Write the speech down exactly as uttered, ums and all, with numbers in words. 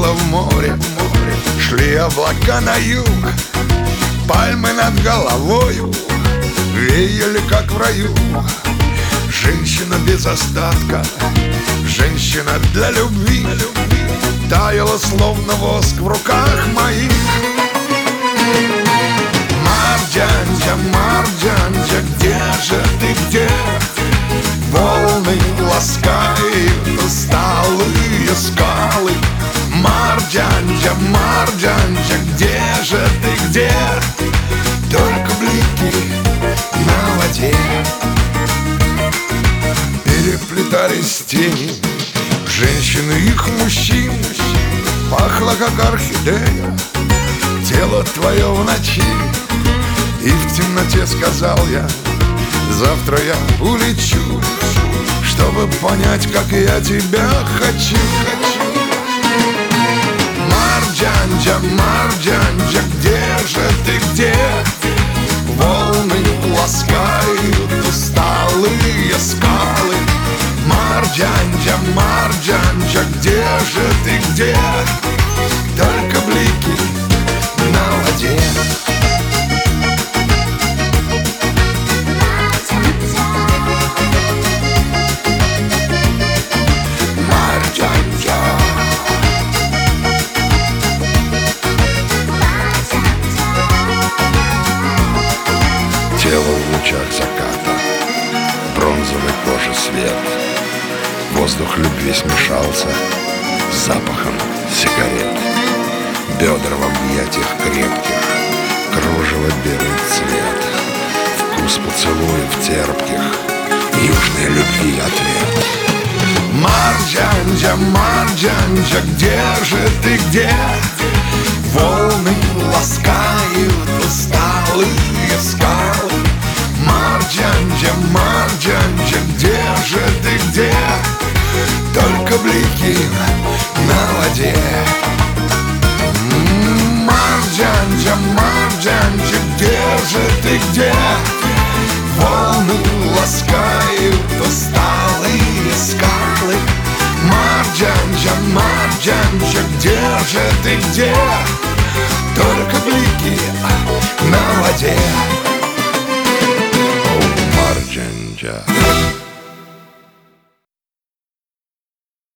было в море. Шли облака на юг, пальмы над головою веяли, как в раю. Женщина без остатка, женщина для любви, таяла, словно воск в руках моих. Марджанджа, Марджанджа, где же ты, где? Волны ласкают усталые скалы. Марджанджа, Марджанджа, где же ты, где? Только блики на воде. Переплетались тени женщин и их мужчин. Пахло, как орхидея, тело твое в ночи. И в темноте сказал я: завтра я улечу, чтобы понять, как я тебя хочу. Марджанджа, Марджанджа, где же ты, где? Волны ласкают усталые скалы. Марджанджа, Марджанджа, где же ты, где? Только блики на воде. Тело в лучах заката, бронзовой кожи свет. Воздух любви смешался с запахом сигарет. Бедра в объятиях крепких, кружево белый цвет. Вкус поцелуев терпких, южной любви ответ. Марджанджа, Марджанджа, где же ты, где? Волны ласкают усталые скалы. Марджанджа, Марджанджа, где же ты, где? Только блики на воде. Марджанджа, Марджанджа, где же ты, где? Волны ласкают усталые скалы. Марджанджа, Марджанджа, где же ты, где? Только блики на воде. О, Марджанджа.